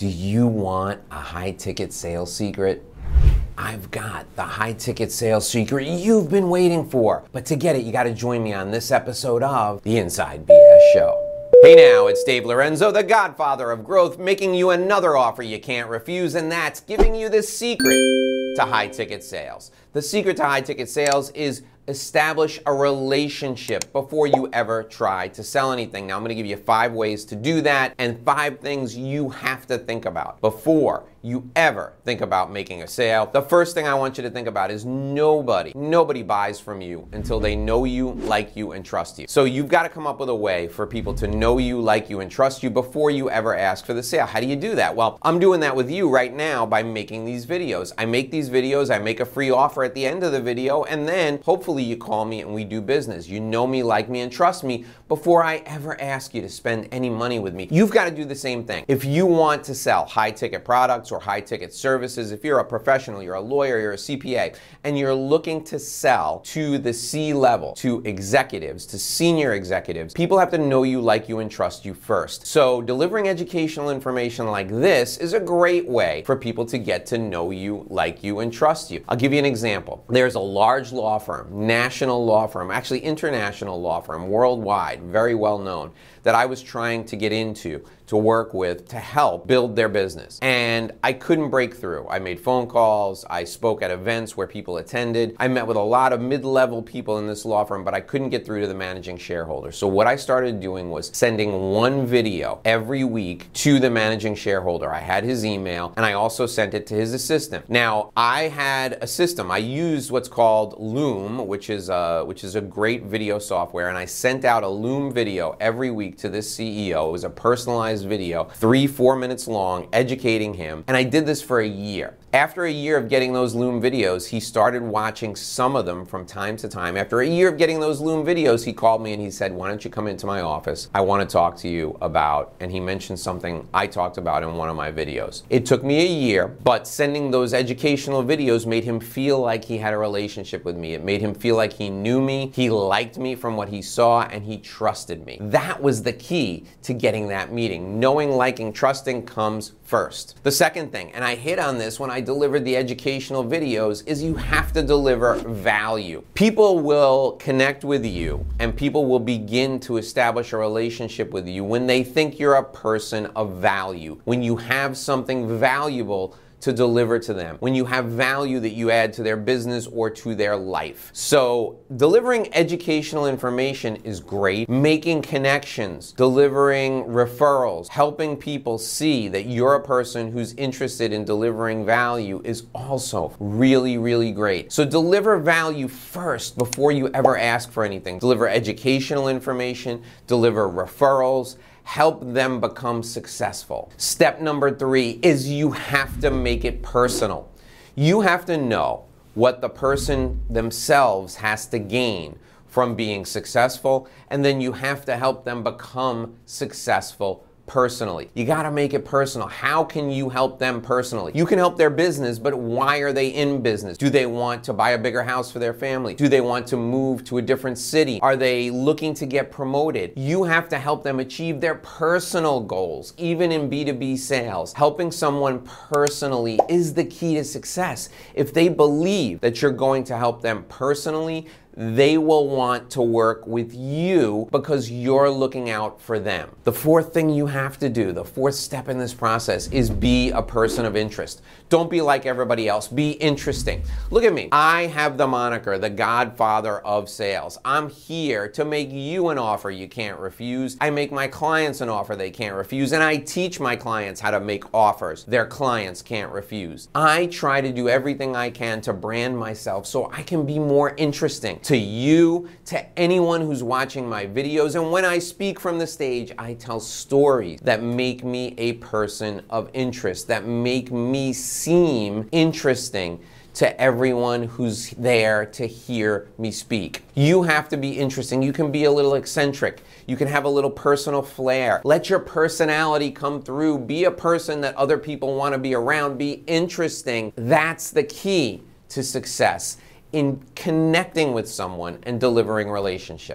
Do you want a high-ticket sales secret? I've got the high-ticket sales secret you've been waiting for. But to get it, you got to join me on this episode of The Inside BS Show. Hey now, it's Dave Lorenzo, the godfather of growth, making you another offer you can't refuse, and that's giving you the secret to high-ticket sales. The secret to high-ticket sales is establish a relationship before you ever try to sell anything. Now, I'm going to give you 5 ways to do that and 5 things you have to think about before you ever think about making a sale. The first thing I want you to think about is nobody buys from you until they know you, like you, and trust you. So you've got to come up with a way for people to know you, like you, and trust you before you ever ask for the sale. How do you do that? Well, I'm doing that with you right now by making these videos. I make these videos, I make a free offer at the end of the video, and then hopefully you call me and we do business. You know me, like me, and trust me before I ever ask you to spend any money with me. You've got to do the same thing. If you want to sell high-ticket products or high-ticket services, if you're a professional, you're a lawyer, you're a CPA, and you're looking to sell to the C-level, to executives, to senior executives, people have to know you, like you, and trust you first. So delivering educational information like this is a great way for people to get to know you, like you, and trust you. I'll give you an example. There's a large law firm, national law firm, actually international law firm, worldwide, very well known, that I was trying to get into, to work with, to help build their business. And I couldn't break through. I made phone calls, I spoke at events where people attended, I met with a lot of mid-level people in this law firm, but I couldn't get through to the managing shareholder. So what I started doing was sending one video every week to the managing shareholder. I had his email, and I also sent it to his assistant. Now, I had a system. I used what's called Loom, which is a great video software, and I sent out a Loom video every week to this CEO. It was a personalized video, 3-4 minutes long, educating him. And I did this for a year. After a year of getting those Loom videos, he started watching some of them from time to time. After a year of getting those Loom videos, he called me and he said, "Why don't you come into my office? I want to talk to you about," and he mentioned something I talked about in one of my videos. It took me a year, but sending those educational videos made him feel like he had a relationship with me. It made him feel like he knew me, he liked me from what he saw, and he trusted me. That was the key to getting that meeting. Knowing, liking, trusting comes first. The second thing, and I hit on this when I delivered the educational videos, is you have to deliver value. People will connect with you and people will begin to establish a relationship with you when they think you're a person of value, when you have something valuable to deliver to them, when you have value that you add to their business or to their life. So delivering educational information is great. Making connections, delivering referrals, helping people see that you're a person who's interested in delivering value is also really, really great. So deliver value first before you ever ask for anything. Deliver educational information, deliver referrals, help them become successful. Step number 3 is you have to make it personal. You have to know what the person themselves has to gain from being successful, and then you have to help them become successful personally. You got to make it personal. How can you help them personally? You can help their business, but why are they in business? Do they want to buy a bigger house for their family? Do they want to move to a different city? Are they looking to get promoted? You have to help them achieve their personal goals, even in B2B sales. Helping someone personally is the key to success. If they believe that you're going to help them personally, they will want to work with you because you're looking out for them. The fourth thing you have to do, the fourth step in this process, is be a person of interest. Don't be like everybody else. Be interesting. Look at me. I have the moniker, the godfather of sales. I'm here to make you an offer you can't refuse. I make my clients an offer they can't refuse, and I teach my clients how to make offers their clients can't refuse. I try to do everything I can to brand myself so I can be more interesting to you, to anyone who's watching my videos. And when I speak from the stage, I tell stories that make me a person of interest, that make me seem interesting to everyone who's there to hear me speak. You have to be interesting. You can be a little eccentric. You can have a little personal flair. Let your personality come through. Be a person that other people want to be around. Be interesting. That's the key to success in connecting with someone and delivering relationships.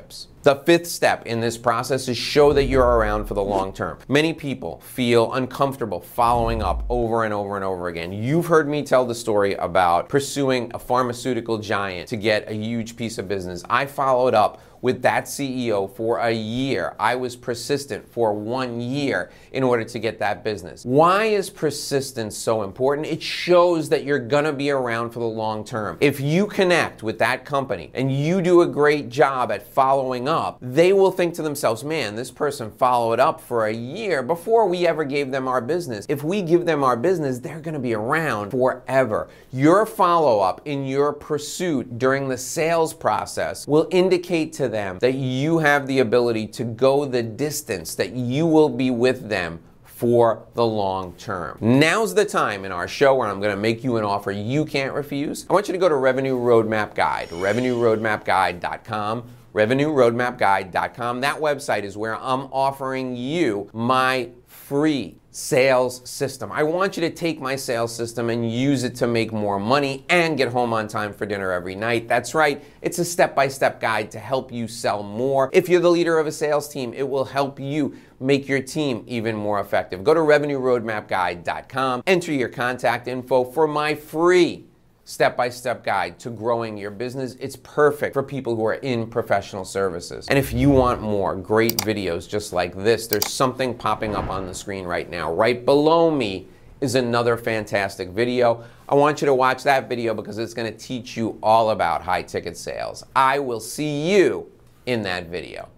The fifth step in this process is show that you're around for the long term. Many people feel uncomfortable following up over and over and over again. You've heard me tell the story about pursuing a pharmaceutical giant to get a huge piece of business. I followed up with that CEO for a year. I was persistent for 1 year in order to get that business. Why is persistence so important? It shows that you're gonna be around for the long term. If you connect with that company and you do a great job at following up, they will think to themselves, man, this person followed up for a year before we ever gave them our business. If we give them our business, they're gonna be around forever. Your follow-up in your pursuit during the sales process will indicate to them that you have the ability to go the distance, that you will be with them for the long term. Now's the time in our show where I'm going to make you an offer you can't refuse. I want you to go to Revenue Roadmap Guide, revenueroadmapguide.com. revenueroadmapguide.com. That website is where I'm offering you my free sales system. I want you to take my sales system and use it to make more money and get home on time for dinner every night. That's right, it's a step-by-step guide to help you sell more. If you're the leader of a sales team, it will help you make your team even more effective. Go to revenueroadmapguide.com, enter your contact info for my free step-by-step guide to growing your business. It's perfect for people who are in professional services. And if you want more great videos just like this, there's something popping up on the screen right now. Right below me is another fantastic video. I want you to watch that video because it's going to teach you all about high-ticket sales. I will see you in that video.